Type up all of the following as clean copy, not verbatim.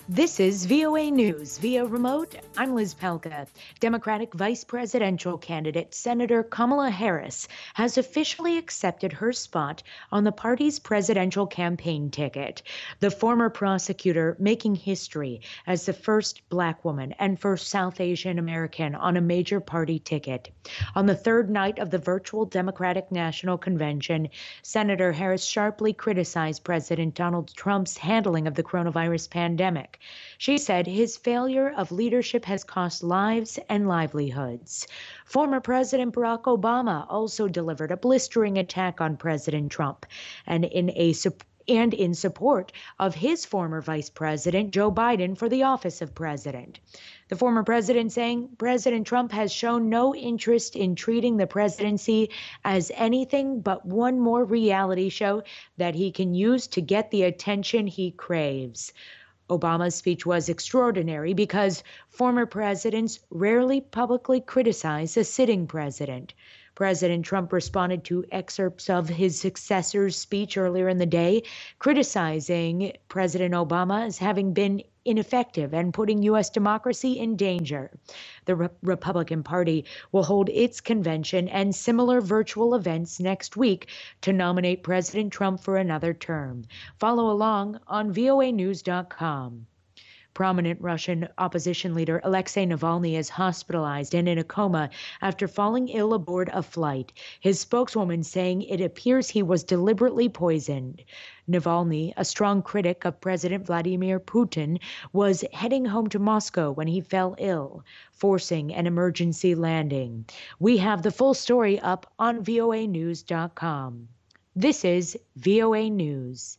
This is VOA News via remote. I'm Liz Palka. Democratic vice presidential candidate Senator Kamala Harris has officially accepted her spot on the party's presidential campaign ticket. The former prosecutor making history as the first Black woman and first South Asian American on a major party ticket. On the third night of the virtual Democratic National Convention, Senator Harris sharply criticized President Donald Trump's handling of the coronavirus pandemic. She said his failure of leadership has cost lives and livelihoods. Former President Barack Obama also delivered a blistering attack on President Trump, and in support of his former vice president, Joe Biden, for the office of president. The former president saying President Trump has shown no interest in treating the presidency as anything but one more reality show that he can use to get the attention he craves. Obama's speech was extraordinary because former presidents rarely publicly criticize a sitting president. President Trump responded to excerpts of his successor's speech earlier in the day, criticizing President Obama as having been ineffective and putting U.S. democracy in danger. The Republican Party will hold its convention and similar virtual events next week to nominate President Trump for another term. Follow along on voanews.com. Prominent Russian opposition leader Alexei Navalny is hospitalized and in a coma after falling ill aboard a flight. His spokeswoman saying it appears he was deliberately poisoned. Navalny, a strong critic of President Vladimir Putin, was heading home to Moscow when he fell ill, forcing an emergency landing. We have the full story up on voanews.com. This is VOA News.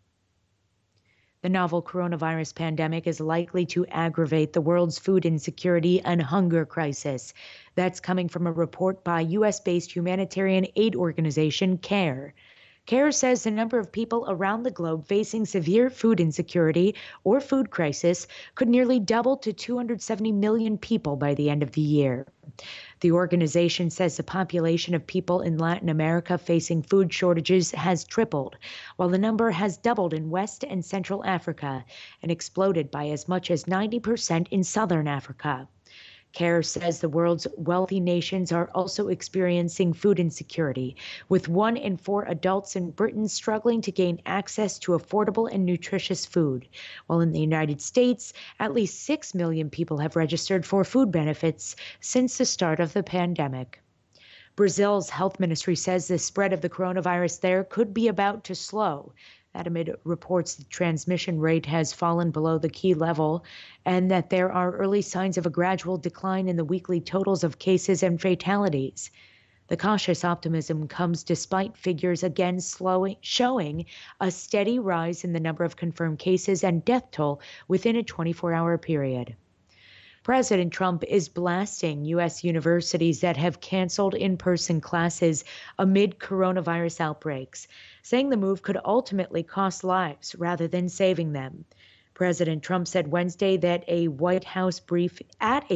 The novel coronavirus pandemic is likely to aggravate the world's food insecurity and hunger crisis. That's coming from a report by U.S.-based humanitarian aid organization CARE. CARE says the number of people around the globe facing severe food insecurity or food crisis could nearly double to 270 million people by the end of the year. The organization says the population of people in Latin America facing food shortages has tripled, while the number has doubled in West and Central Africa and exploded by as much as 90% in Southern Africa. CARE says the world's wealthy nations are also experiencing food insecurity, with 1 in 4 adults in Britain struggling to gain access to affordable and nutritious food, while in the United States, at least 6 million people have registered for food benefits since the start of the pandemic. Brazil's health ministry says the spread of the coronavirus there could be about to slow. That amid reports the transmission rate has fallen below the key level and that there are early signs of a gradual decline in the weekly totals of cases and fatalities. The cautious optimism comes despite figures again showing a steady rise in the number of confirmed cases and death toll within a 24-hour period. President Trump is blasting U.S. universities that have canceled in-person classes amid coronavirus outbreaks, saying the move could ultimately cost lives rather than saving them. President Trump said Wednesday that at a White House briefing, that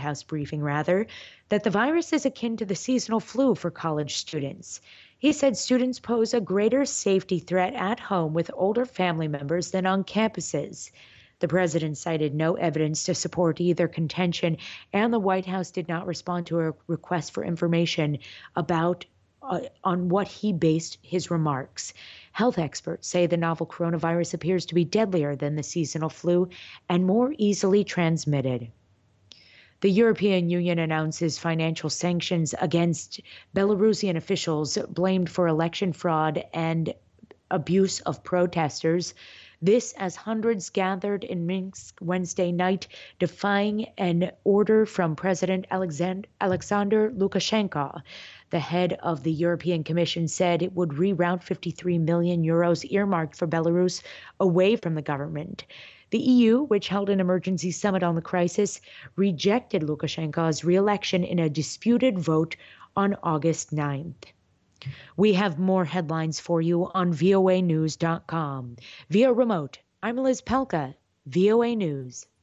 the virus is akin to the seasonal flu for college students. He said students pose a greater safety threat at home with older family members than on campuses. The president cited no evidence to support either contention, and the White House did not respond to a request for information about on what he based his remarks. Health experts say the novel coronavirus appears to be deadlier than the seasonal flu and more easily transmitted. The European Union announces financial sanctions against Belarusian officials blamed for election fraud and abuse of protesters. This as hundreds gathered in Minsk Wednesday night, defying an order from President Alexander Lukashenko. The head of the European Commission said it would reroute 53 million euros earmarked for Belarus away from the government. The EU, which held an emergency summit on the crisis, rejected Lukashenko's re-election in a disputed vote on August 9th. We have more headlines for you on voanews.com. Via remote, I'm Liz Pelka, VOA News.